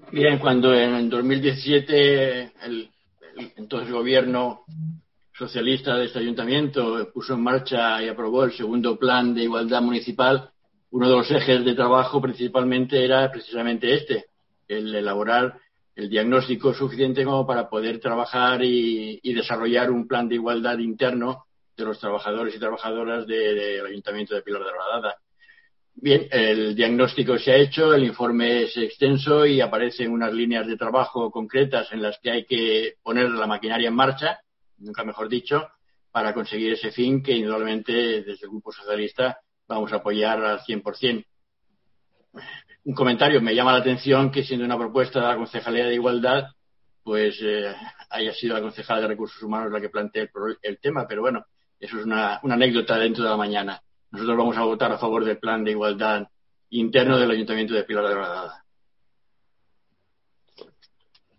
Bien, cuando en 2017 el entonces gobierno socialista de este ayuntamiento puso en marcha y aprobó el segundo plan de igualdad municipal, uno de los ejes de trabajo principalmente era precisamente el elaborar el diagnóstico suficiente como para poder trabajar y desarrollar un plan de igualdad interno de los trabajadores y trabajadoras del Ayuntamiento de Pilar de Horadada. Bien, el diagnóstico se ha hecho, el informe es extenso y aparecen unas líneas de trabajo concretas en las que hay que poner la maquinaria en marcha, nunca mejor dicho, para conseguir ese fin que indudablemente desde el Grupo Socialista vamos a apoyar al 100%. Un comentario, me llama la atención que siendo una propuesta de la Concejalía de Igualdad, pues haya sido la concejala de Recursos Humanos la que plantee el tema, pero bueno, eso es una anécdota dentro de la mañana. Nosotros vamos a votar a favor del plan de igualdad interno del Ayuntamiento de Pilar de Horadada.